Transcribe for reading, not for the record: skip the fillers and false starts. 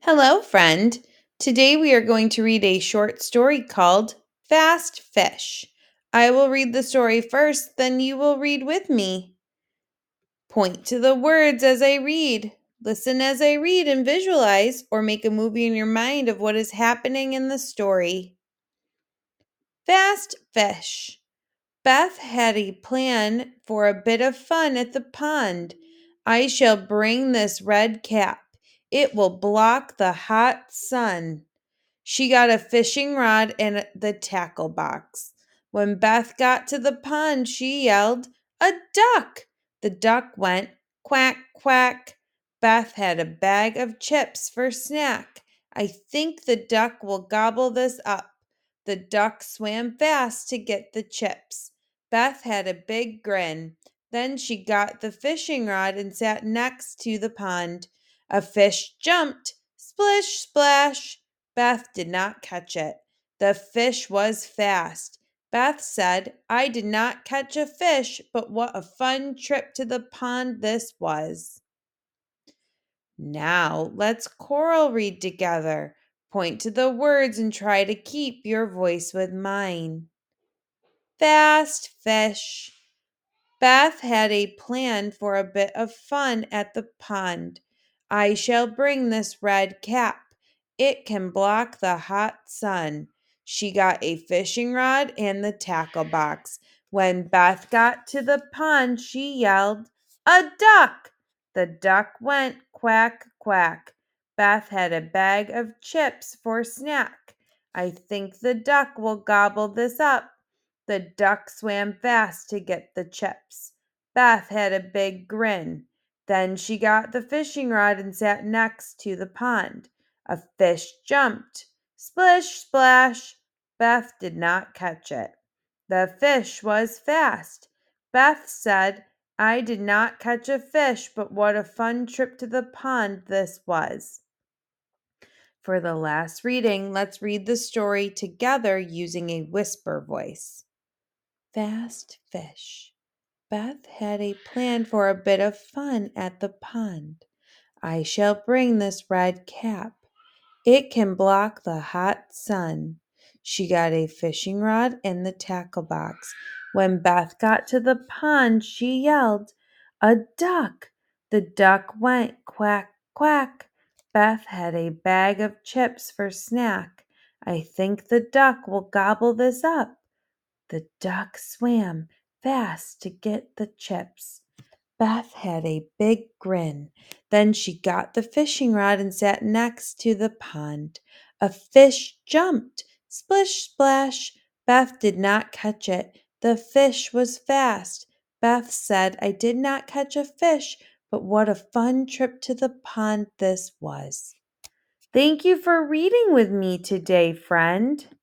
Hello, friend. Today we are going to read a short story called Fast Fish. I will read the story first, then you will read with me. Point to the words as I read. Listen as I read and visualize or make a movie in your mind of what is happening in the story. Fast Fish. Beth had a plan for a bit of fun at the pond. I shall bring this red cap. It will block the hot sun. She got a fishing rod and the tackle box. When Beth got to the pond, she yelled, "A duck!" The duck went quack, quack. Beth had a bag of chips for snack. I think the duck will gobble this up. The duck swam fast to get the chips. Beth had a big grin. Then she got the fishing rod and sat next to the pond. A fish jumped, splish, splash. Beth did not catch it. The fish was fast. Beth said, "I did not catch a fish, but what a fun trip to the pond this was." Now let's choral read together. Point to the words and try to keep your voice with mine. Fast fish. Beth had a plan for a bit of fun at the pond. I shall bring this red cap. It can block the hot sun. She got a fishing rod and the tackle box. When Beth got to the pond, she yelled, "A duck!" The duck went quack, quack. Beth had a bag of chips for snack. I think the duck will gobble this up. The duck swam fast to get the chips. Beth had a big grin. Then she got the fishing rod and sat next to the pond. A fish jumped. Splish, splash. Beth did not catch it. The fish was fast. Beth said, "I did not catch a fish, but what a fun trip to the pond this was." For the last reading, let's read the story together using a whisper voice. Fast fish. Beth had a plan for a bit of fun at the pond. I shall bring this red cap. It can block the hot sun. She got a fishing rod and the tackle box. When Beth got to the pond, she yelled, "A duck!" The duck went quack, quack. Beth had a bag of chips for snack. I think the duck will gobble this up. The duck swam fast to get the chips. Beth had a big grin. Then she got the fishing rod and sat next to the pond. A fish jumped. Splish, splash. Beth did not catch it. The fish was fast. Beth said, "I did not catch a fish, but what a fun trip to the pond this was." Thank you for reading with me today, friend.